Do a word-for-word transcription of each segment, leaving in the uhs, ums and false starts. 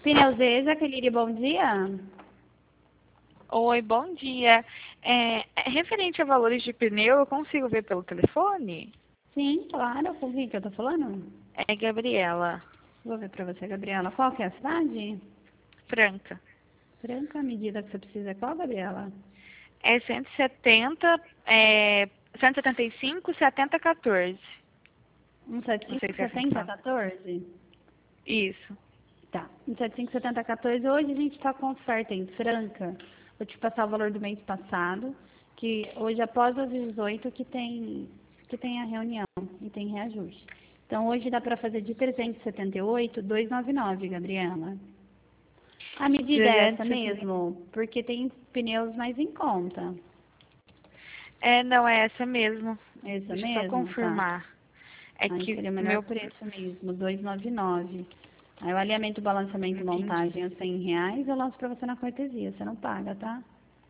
Pneus E, Jaqueline, bom dia. Oi, bom dia. É, é referente a valores de pneu, eu consigo ver pelo telefone? Sim, claro, com quem que eu tô falando? É Gabriela Vou ver pra você, Gabriela. Qual que é a cidade? Franca. Franca, a medida que você precisa é qual, Gabriela? É cento e setenta, é, cento e setenta e cinco, setenta, quatorze. Não sei cento e setenta e cinco, se é assim que setenta, fala. quatorze? Isso. Tá, cento e setenta e cinco, setenta, quatorze. Hoje a gente tá com oferta em Franca. Vou te passar o valor do mês passado, que hoje após as dezoito que tem, que tem a reunião e tem reajuste. Então hoje dá para fazer de trezentos e setenta e oito, duzentos e noventa e nove, Gabriela. A medida é essa trezentos e setenta. mesmo? Porque tem pneus mais em conta. É, não, é essa mesmo. Essa Deixa eu só mesmo? Tá. confirmar. É Aí que seria o o melhor meu... preço mesmo, duzentos e noventa e nove. Aí o alinhamento, balanceamento e Entendi. montagem é cem reais, eu lanço pra você na cortesia, você não paga, tá?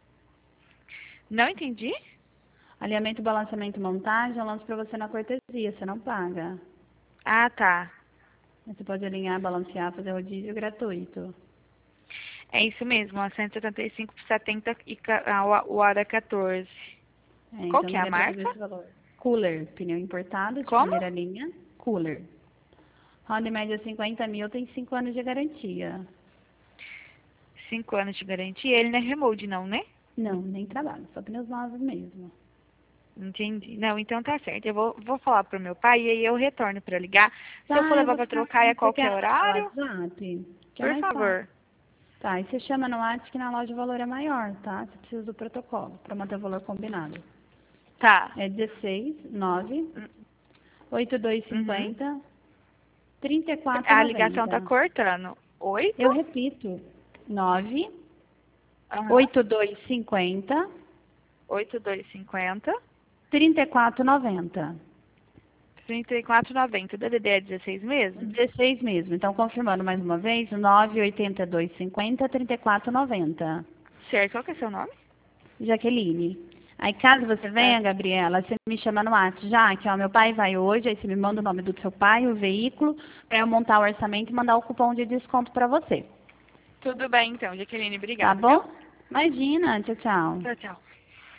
Não entendi? Alinhamento, balanceamento e montagem, eu lanço pra você na cortesia, você não paga. Ah, tá. Você pode alinhar, balancear, fazer rodízio gratuito. É isso mesmo, ó, cento e setenta e cinco por setenta e ca- a hora o hora quatorze. É, Qual então que é a daria pra fazer marca? esse valor. Cooler, pneu importado de Como? primeira linha. Cooler. Roda em média cinquenta mil, tem cinco anos de garantia. Cinco anos de garantia. Ele não é remold, não, né? Não, nem trabalho, só pneus novos mesmo. Entendi. Não, então tá certo. Eu vou, vou falar pro meu pai e aí eu retorno pra ligar. Se eu for Tá, eu levar vou pra te dar. trocar é a Você qualquer quer anotar o horário? WhatsApp? Que é Por mais fácil. favor. Tá, e você chama no WhatsApp que na loja o valor é maior, tá? Você precisa do protocolo para manter o valor combinado. Tá. É dezesseis, nove, oito dois cinco Uhum. zero, trinta e quatro A ligação tá noventa. cortando. Oito? Eu repito, nove, Aham. oito dois cinco zero, Oito dois cinquenta. trinta e quatro noventa. Trinta e quatro noventa. O D D D é dezesseis mesmo? dezesseis mesmo. Então, confirmando mais uma vez, nove, oito dois cinco zero, trinta e quatro noventa. Certo. Qual que é seu nome? Jaqueline. Aí, caso você Tá. venha, Gabriela, você me chama no WhatsApp, já que ó, meu pai vai hoje, aí você me manda o nome do seu pai, o veículo, para eu montar o orçamento e mandar o cupom de desconto para você. Tudo bem então, Jaqueline. Tá Obrigada, viu? bom? Imagina. Tchau, tchau. Tchau, tchau.